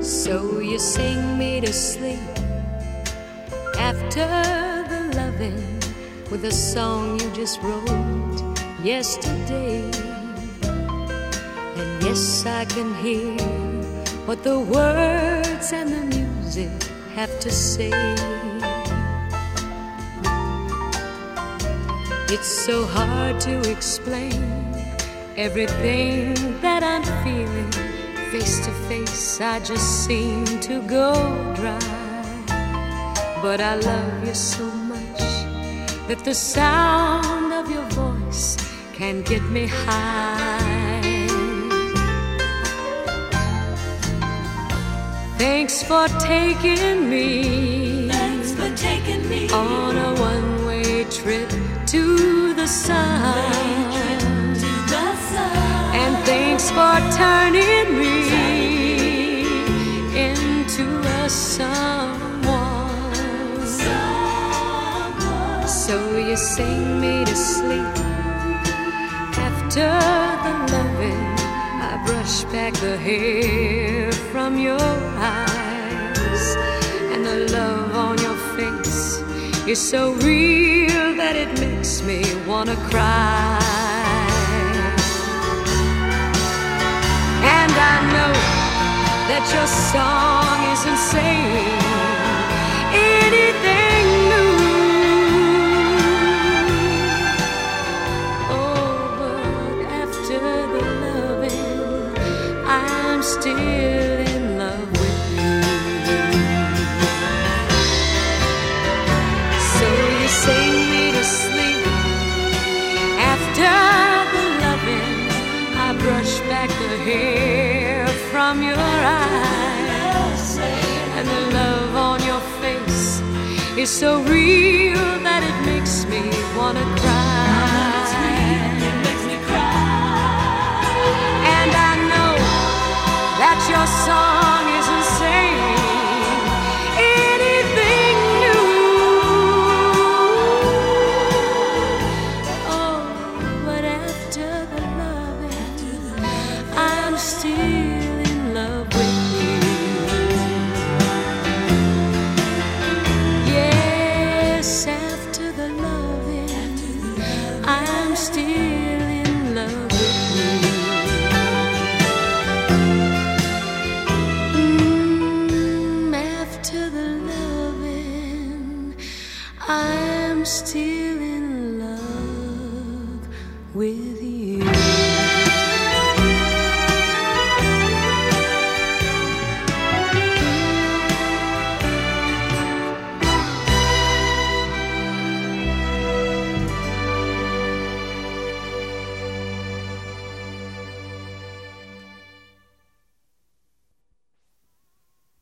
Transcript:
So you sing me to sleep after the loving with a song you just wrote yesterday. And yes, I can hear what the words and the music have to say. It's so hard to explain everything that I'm feeling. Face to face, I just seem to go dry. But I love you so much that the sound of your voice can get me high. Thanks for taking me, on a one-way trip to the sun. And thanks for turning me into a someone. So you sing me to sleep after the loving. I brush back the hair from your eyes, and the love on your face is so real that it makes me wanna cry. And I know that your song isn't saying anything new. Oh, but after the loving, I'm still in love with you. So you sing me to sleep after the loving. I brush back the hair from your eyes, and the love on your face is so real that it makes me wanna cry. And I know that your song isn't saying anything new. Oh, but after the loving, I'm still in love with you. Yes, after the loving, I'm still in love with you. After the loving, I'm still in love with you.